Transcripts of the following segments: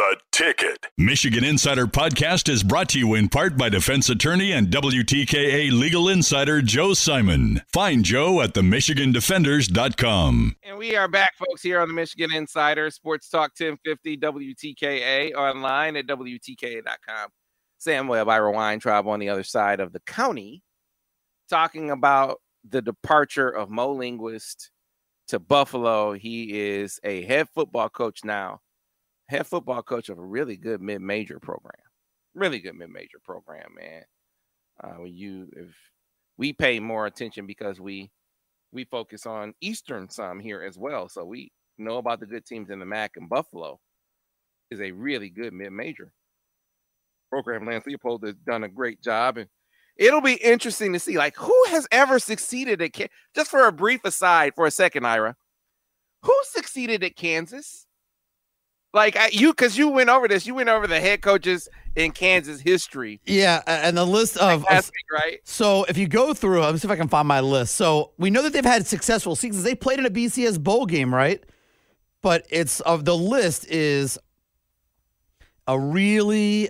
The Ticket. Michigan Insider Podcast is brought to you in part by defense attorney and WTKA legal insider Joe Simon. Find Joe at themichigandefenders.com. And we are back, folks, here on the Michigan Insider, Sports Talk 1050 WTKA, online at WTKA.com. Sam Webb, Ira Weintraub on the other side of the county, talking about the departure of Mo Linguist to Buffalo. He is a head football coach now. Head football coach of a really good mid-major program. Really good mid-major program, man. If we pay more attention because we focus on Eastern some here as well. So we know about the good teams in the MAC, and Buffalo is a really good mid-major program. Lance Leopold has done a great job, and it'll be interesting to see, like, who has ever succeeded at just for a brief aside for a second, Ira, who succeeded at Kansas? Like because you went over this, you went over the head coaches in Kansas history. Yeah, and the list of right. So if you go through, let me see if I can find my list. So we know that they've had successful seasons. They played in a BCS bowl game, right? But it's of the list is a really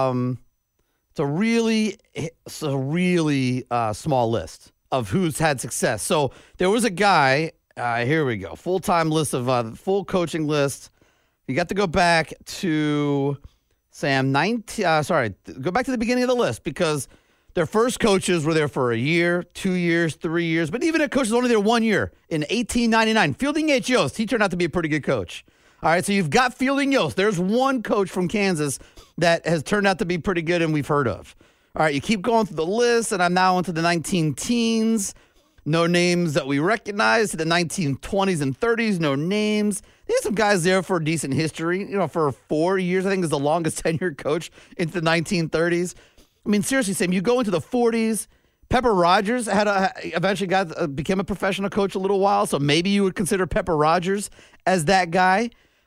small list of who's had success. So there was a guy. Here we go. Full-time list of full coaching list. You got to go back to, Sam, go back to the beginning of the list because their first coaches were there for a year, 2 years, 3 years, but even a coach was only there 1 year in 1899. Fielding H. Yost, he turned out to be a pretty good coach. All right, so you've got Fielding Yost. There's one coach from Kansas that has turned out to be pretty good and we've heard of. All right, you keep going through the list, and I'm now into the 19-teens. No names that we recognize. To the 1920s and 30s, no names. They had some guys there for decent history. For 4 years, I think is the longest tenured coach into the 1930s. I mean, seriously, Sam, you go into the 40s. Pepper Rogers eventually became a professional coach a little while, so maybe you would consider Pepper Rogers as that guy.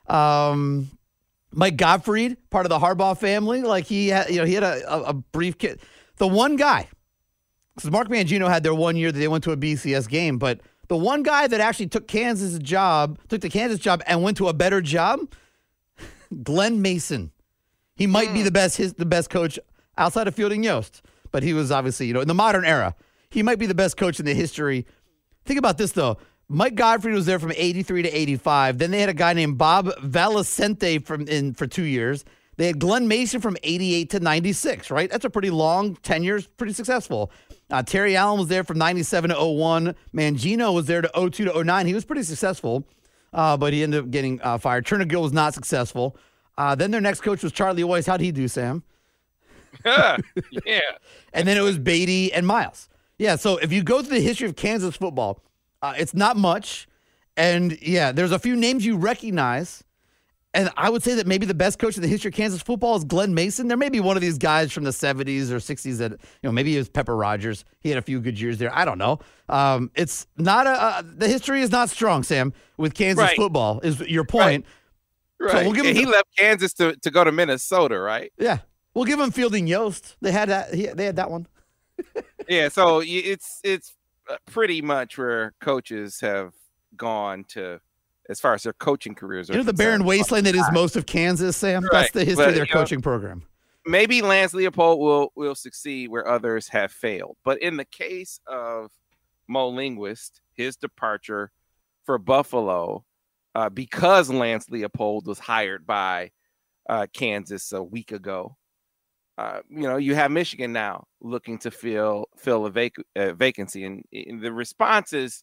Mike Gottfried, part of the Harbaugh family, like he had a brief kid. The one guy, because Mark Mangino had their 1 year that they went to a BCS game, but the one guy that actually took the Kansas job and went to a better job, Glenn Mason. He might be the best coach outside of Fielding Yost, but he was obviously, in the modern era, he might be the best coach in the history. Think about this, though. Mike Gottfried was there from 83 to 85. Then they had a guy named Bob Valicente for 2 years. They had Glenn Mason from 88 to 96, right? That's a pretty long tenure, pretty successful. Terry Allen was there from 97 to 01. Mangino was there to 02 to 09. He was pretty successful, but he ended up getting fired. Chernigill was not successful. Then their next coach was Charlie Weiss. How'd he do, Sam? Yeah. And then it was Beatty and Miles. Yeah, so if you go through the history of Kansas football, it's not much. And, yeah, there's a few names you recognize. And I would say that maybe the best coach in the history of Kansas football is Glenn Mason. There may be one of these guys from the 70s or 60s that, maybe it was Pepper Rogers. He had a few good years there. I don't know. It's not the history is not strong, Sam, with Kansas football, is your point. Right. So we'll give him he left Kansas to go to Minnesota, right? Yeah. We'll give him Fielding Yost. They had that. They had that one. Yeah, so it's pretty much where coaches have gone to, as far as their coaching careers are the barren wasteland that is most of Kansas, Sam. Right. That's the history of their coaching program. Maybe Lance Leopold will succeed where others have failed. But in the case of Mo Linguist, his departure for Buffalo, because Lance Leopold was hired by Kansas a week ago, you have Michigan now looking to fill a vacancy, and the responses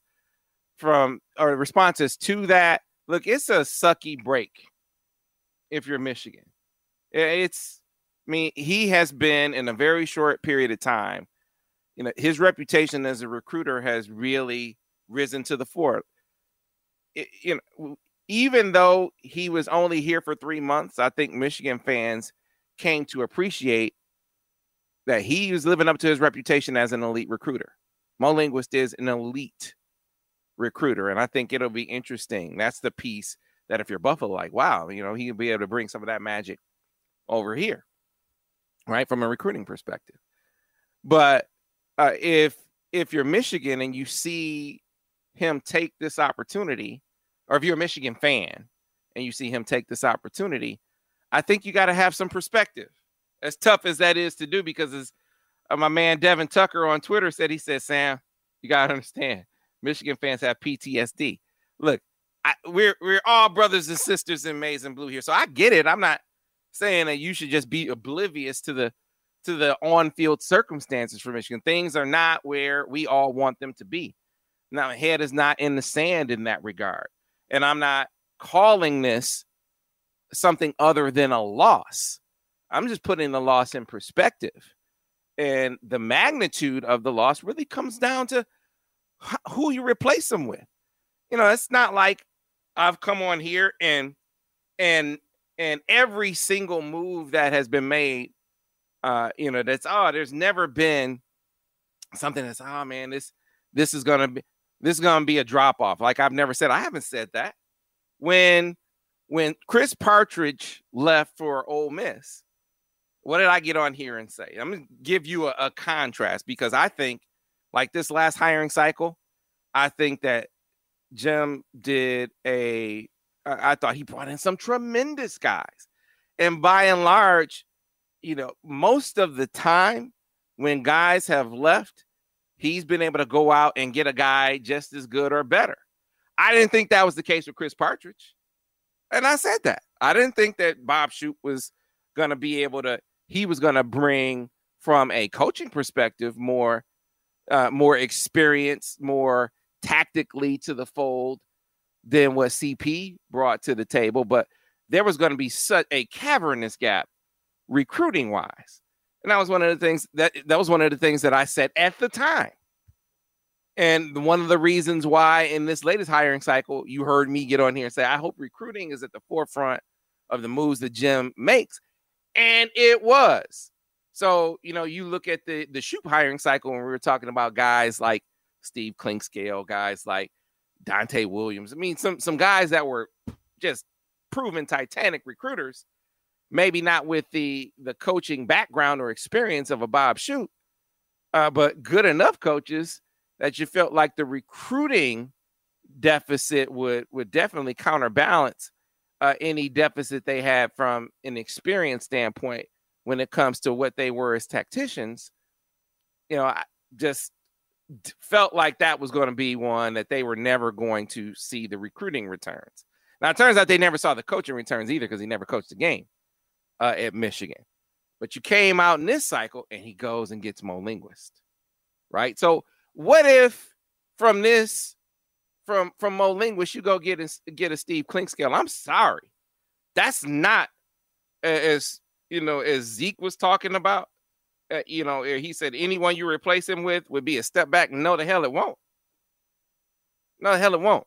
to that, look, it's a sucky break. If you're Michigan, he has been in a very short period of time. His reputation as a recruiter has really risen to the fore. Even though he was only here for 3 months, I think Michigan fans came to appreciate that he was living up to his reputation as an elite recruiter. Mo Linguist is an elite recruiter, and I think it'll be interesting. That's the piece that if you're Buffalo, like, wow, he'll be able to bring some of that magic over here, right, from a recruiting perspective. But if you're Michigan and you see him take this opportunity, or if you're a Michigan fan and you see him take this opportunity, I think you got to have some perspective. As tough as that is to do, because as my man Devin Tucker on Twitter said, he said, Sam, you got to understand, Michigan fans have PTSD. Look, we're all brothers and sisters in maize and blue here. So I get it. I'm not saying that you should just be oblivious to the on-field circumstances for Michigan. Things are not where we all want them to be. Now, my head is not in the sand in that regard. And I'm not calling this something other than a loss. I'm just putting the loss in perspective. And the magnitude of the loss really comes down to who you replace them with. You know, it's not like I've come on here and every single move that has been made, there's never been something that's, oh man, this is gonna be a drop off. Like I haven't said that. When Chris Partridge left for Ole Miss, what did I get on here and say? I'm gonna give you a contrast, because I think, like this last hiring cycle, I think that Jim I thought he brought in some tremendous guys. And by and large, most of the time when guys have left, he's been able to go out and get a guy just as good or better. I didn't think that was the case with Chris Partridge. And I said that. I didn't think that Bob Shoop was going to be able to, he was going to bring, from a coaching perspective, more experience, more tactically to the fold than what CP brought to the table. But there was going to be such a cavernous gap recruiting wise. And that was one of the things that I said at the time. And one of the reasons why in this latest hiring cycle, you heard me get on here and say, I hope recruiting is at the forefront of the moves that Jim makes. And it was. So, you look at the Shoop hiring cycle when we were talking about guys like Steve Clinkscale, guys like Dante Williams. I mean, some guys that were just proven Titanic recruiters, maybe not with the coaching background or experience of a Bob Shoop, but good enough coaches that you felt like the recruiting deficit would definitely counterbalance any deficit they had from an experience standpoint when it comes to what they were as tacticians. I just felt like that was going to be one that they were never going to see the recruiting returns. Now, it turns out they never saw the coaching returns either, because he never coached a game at Michigan. But you came out in this cycle and he goes and gets Mo Linguist, right? So what if from Mo Linguist you go get a Steve Clinkscale? I'm sorry, that's not as Zeke was talking about. He said anyone you replace him with would be a step back. No, the hell it won't. No, the hell it won't.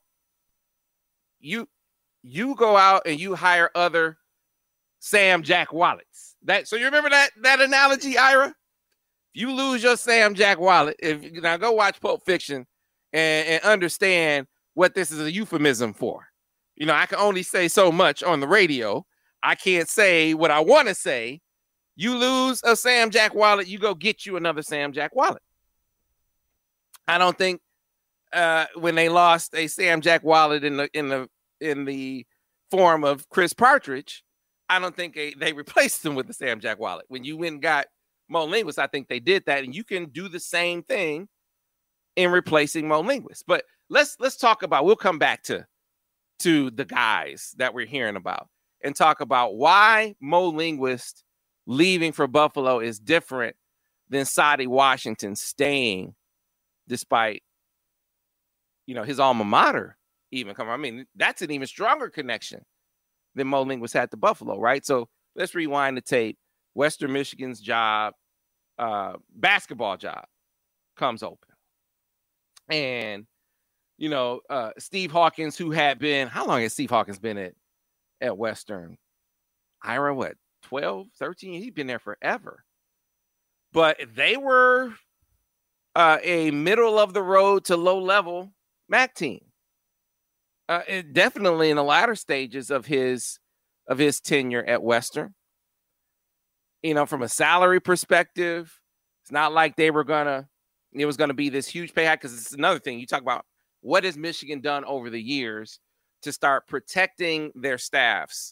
You go out and you hire other Sam Jack Wallets. So you remember that analogy, Ira? You lose your Sam Jack Wallet. Now go watch Pulp Fiction and understand what this is a euphemism for. I can only say so much on the radio. I can't say what I want to say. You lose a Sam Jack Wallet, you go get you another Sam Jack Wallet. I don't think when they lost a Sam Jack Wallet in the form of Chris Partridge, I don't think they replaced him with the Sam Jack Wallet. When you went and got Mo Linguist, I think they did that, and you can do the same thing in replacing Mo Linguist. But let's talk about. We'll come back to the guys that we're hearing about and talk about why Mo Linguist leaving for Buffalo is different than Sadi Washington staying, despite his alma mater even coming. I mean, that's an even stronger connection than Mo Linguist had to Buffalo, right? So let's rewind the tape. Western Michigan's job, basketball job, comes open. And, Steve Hawkins, who had been, how long has Steve Hawkins been at Western? Ira, what, 12, 13? He's been there forever. But they were a middle of the road to low level MAC team. Definitely in the latter stages of his tenure at Western. From a salary perspective, it's not like it was going to be this huge pay hike, because it's another thing. You talk about what has Michigan done over the years to start protecting their staffs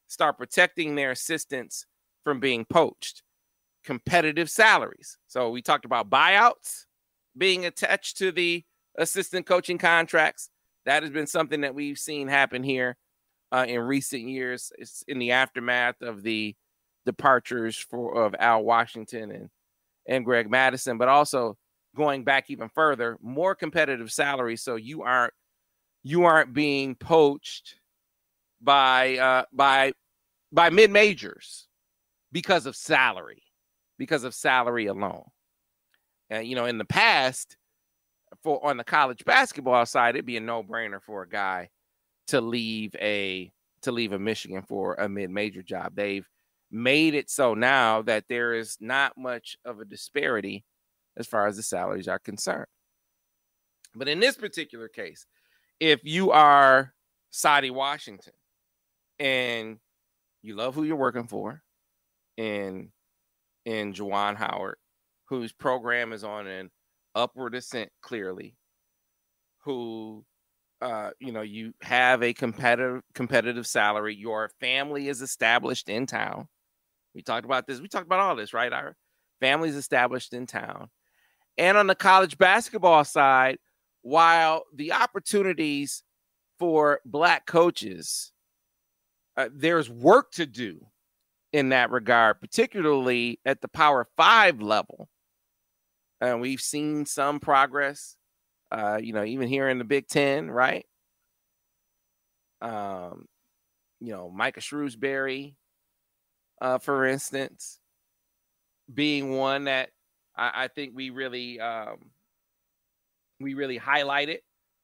start protecting their assistants from being poached. Competitive salaries. So we talked about buyouts being attached to the assistant coaching contracts. That has been something that we've seen happen here in recent years. It's in the aftermath of the departures of Al Washington and Greg Madison, but also going back even further, more competitive salaries. So you aren't being poached by mid-majors because of salary alone. And in the past, on the college basketball side, it'd be a no-brainer for a guy to leave a Michigan for a mid-major job. They've made it so now that there is not much of a disparity as far as the salaries are concerned. But in this particular case, if you are Saddi Washington and you love who you're working for, in Juwan Howard, whose program is on an upward ascent clearly, who you have a competitive salary, your family is established in town. We talked about this. We talked about all this, right? Our family's established in town. And on the college basketball side, while the opportunities for Black coaches, there's work to do in that regard, particularly at the Power 5 level. And we've seen some progress, even here in the Big Ten, right? Micah Shrewsbury, for instance, being one that I think we really highlighted.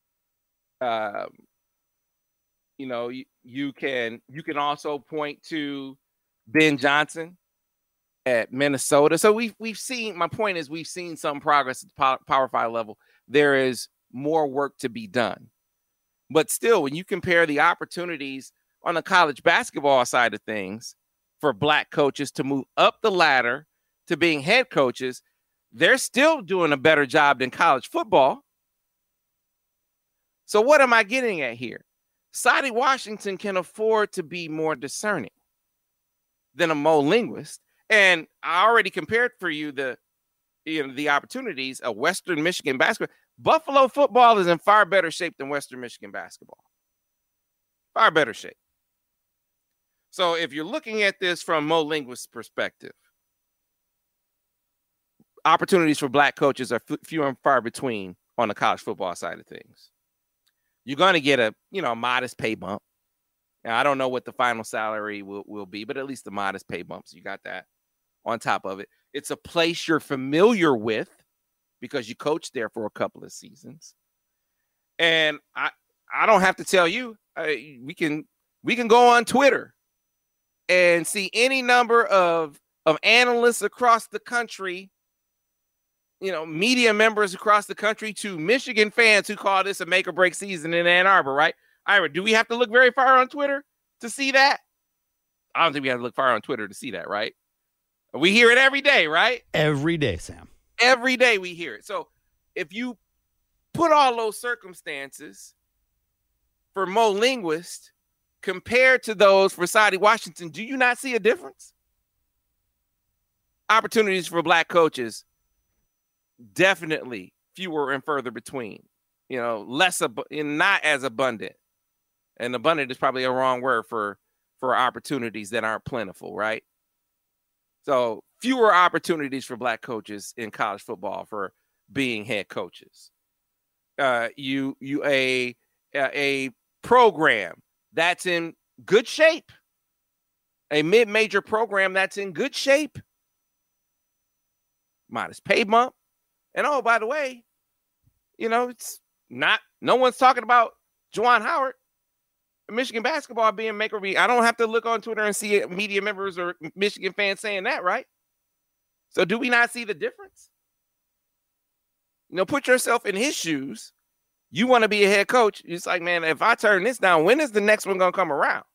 You can also point to Ben Johnson at Minnesota. So we've seen, my point is we've seen some progress at the Power 5 level. There is more work to be done. But still, when you compare the opportunities on the college basketball side of things for Black coaches to move up the ladder to being head coaches, they're still doing a better job than college football. So what am I getting at here? Saddi Washington can afford to be more discerning than a Mo Linguist. And I already compared for you the opportunities of Western Michigan basketball. Buffalo football is in far better shape than Western Michigan basketball. Far better shape. So if you're looking at this from Mo Linguist's perspective, opportunities for Black coaches are few and far between on the college football side of things. You're going to get a modest pay bump. Now, I don't know what the final salary will be, but at least the modest pay bumps. You got that on top of it. It's a place you're familiar with because you coached there for a couple of seasons. And I don't have to tell you, we can go on Twitter and see any number of analysts across the country, media members across the country, to Michigan fans who call this a make or break season in Ann Arbor, right? Ira, do we have to look very far on Twitter to see that? I don't think we have to look far on Twitter to see that, right? We hear it every day, right? Every day, Sam. Every day we hear it. So if you put all those circumstances for Mo Linguist compared to those for Saddi Washington, do you not see a difference? Opportunities for Black coaches, definitely fewer and further between. Not as abundant. And abundant is probably a wrong word for opportunities that aren't plentiful, right? So fewer opportunities for Black coaches in college football for being head coaches. A program that's in good shape, a mid-major program that's in good shape, modest pay bump, and oh, by the way, it's not. No one's talking about Juwan Howard, Michigan basketball being make or be. I don't have to look on Twitter and see media members or Michigan fans saying that, right? So do we not see the difference? Put yourself in his shoes. You want to be a head coach. It's like, man, if I turn this down, when is the next one going to come around?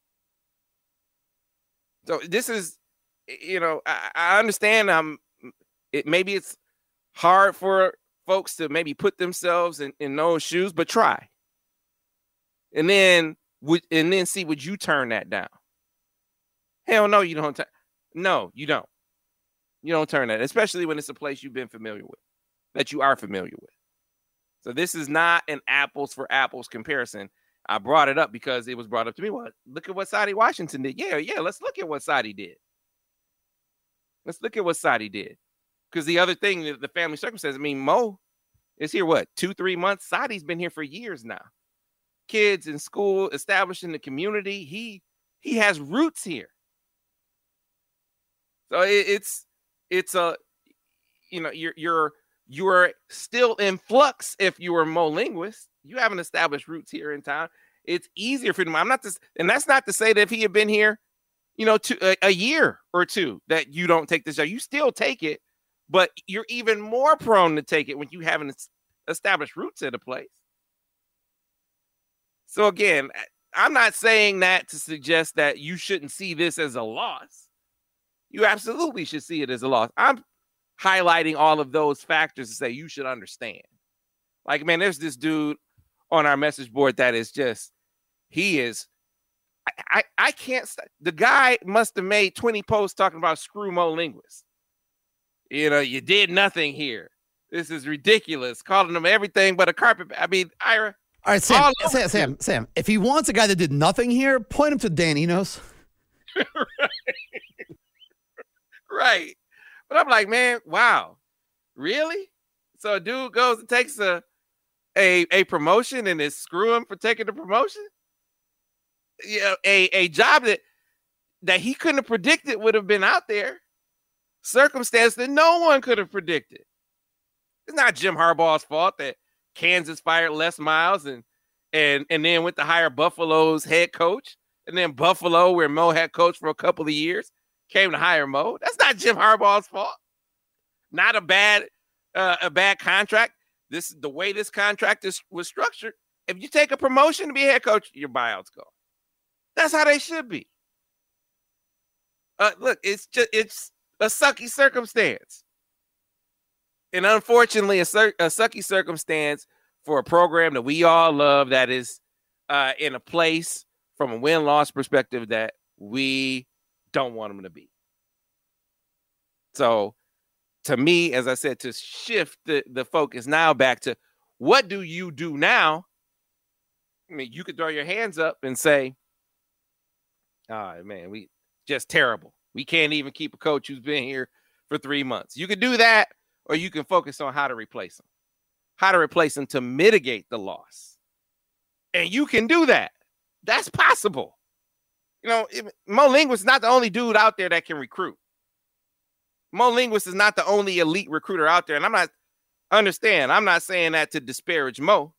So this is, I understand. Maybe it's hard for folks to maybe put themselves in those shoes, but try. And then see, would you turn that down? Hell no, you don't. No, you don't. You don't turn that, especially when it's a place you've been familiar with, that you are familiar with. So this is not an apples for apples comparison. I brought it up because it was brought up to me. Well, look at what Saddi Washington did. Yeah. Let's look at what Saddi did. Let's look at what Saddi did. Because the other thing, the family circumstances, I mean, Mo is here, 2-3 months? Saddi's been here for years now. Kids in school, established in the community. He has roots here. So it's a, you're still in flux if you were Mo Linguist. You haven't established roots here in town. It's easier for them. And that's not to say that if he had been here, a year or two, that you don't take this job. You still take it, but you're even more prone to take it when you haven't established roots in a place. So again, I'm not saying that to suggest that you shouldn't see this as a loss. You absolutely should see it as a loss. I'm highlighting all of those factors to say you should understand. Like, man, there's this dude on our message board that is just, I can't, the guy must have made 20 posts talking about screw Mo Linguist. You did nothing here. This is ridiculous. Calling him everything but a carpet. I mean, Ira. All right, Sam, if he wants a guy that did nothing here, point him to Dan Enos. Right. But I'm like, man, wow. Really? So a dude goes and takes a promotion and is screw him for taking the promotion? A job that he couldn't have predicted would have been out there. Circumstance that no one could have predicted. It's not Jim Harbaugh's fault that Kansas fired Les Miles and then went to hire Buffalo's head coach. And then Buffalo, where Mo had coached for a couple of years, came to hire Mo. That's not Jim Harbaugh's fault. Not a bad contract. The way this contract was structured. If you take a promotion to be a head coach, your buyout's gone. That's how they should be. Look, it's a sucky circumstance. And unfortunately, a sucky circumstance for a program that we all love that is in a place from a win-loss perspective that we don't want them to be. So, to me, as I said, to shift the focus now back to what do you do now? I mean, you could throw your hands up and say, oh, man, we just terrible. We can't even keep a coach who's been here for 3 months. You could do that, or you can focus on how to replace him to mitigate the loss. And you can do that. That's possible. Mo Linguist is not the only dude out there that can recruit. Mo Linguist is not the only elite recruiter out there. And I'm not saying that to disparage Mo.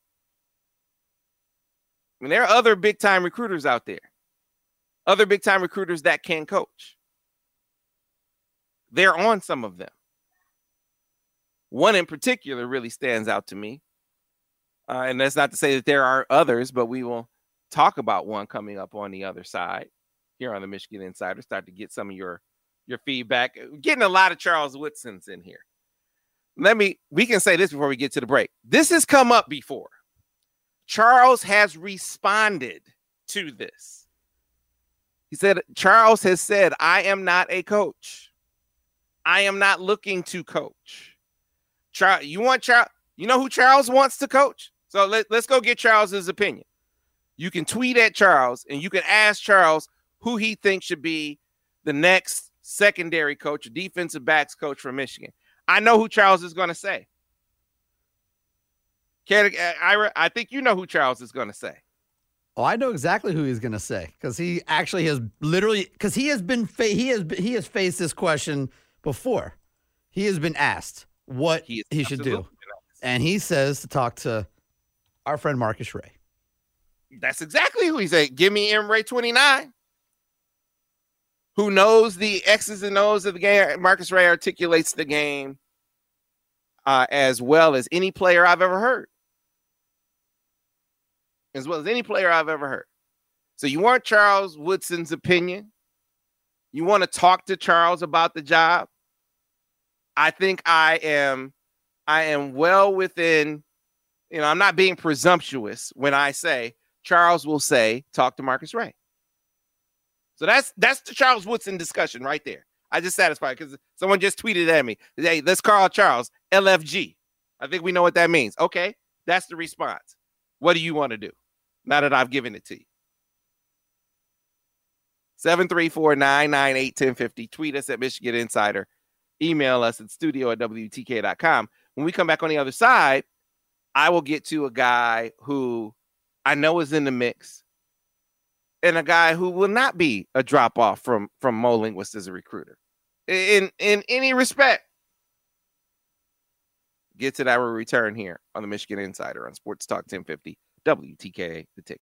I mean, there are other big-time recruiters out there. Other big-time recruiters that can coach. They're on some of them. One in particular really stands out to me. And that's not to say that there are others, but we will talk about one coming up on the other side here on the Michigan Insider. Start to get some of your feedback. Getting a lot of Charles Woodson's in here. We can say this before we get to the break. This has come up before. Charles has responded to this. Charles has said, I am not a coach. I am not looking to coach. You know who Charles wants to coach? So let's go get Charles's opinion. You can tweet at Charles and you can ask Charles who he thinks should be the next secondary coach, defensive backs coach for Michigan. I know who Charles is going to say. Ira, I think you know who Charles is going to say. Oh, I know exactly who he's going to say because he actually has he has faced this question before. He has been asked what he should do. And he says to talk to our friend Marcus Ray. That's exactly who he said. Give me M. Ray 29. Who knows the X's and O's of the game. Marcus Ray articulates the game as well as any player I've ever heard. As well as any player I've ever heard. So you want Charles Woodson's opinion? You want to talk to Charles about the job? I think I am well within, I'm not being presumptuous when I say Charles will say, talk to Marcus Ray. So that's the Charles Woodson discussion right there. I just satisfied because someone just tweeted at me. Hey, let's call Charles LFG. I think we know what that means. Okay, that's the response. What do you want to do now that I've given it to you? 734-998-1050. Tweet us at Michigan Insider. Email us at studio@WTK.com. When we come back on the other side, I will get to a guy who I know is in the mix and a guy who will not be a drop-off from Mo Linguist as a recruiter in any respect. Get to that when we return here on the Michigan Insider on Sports Talk 1050 WTKA, The Tick.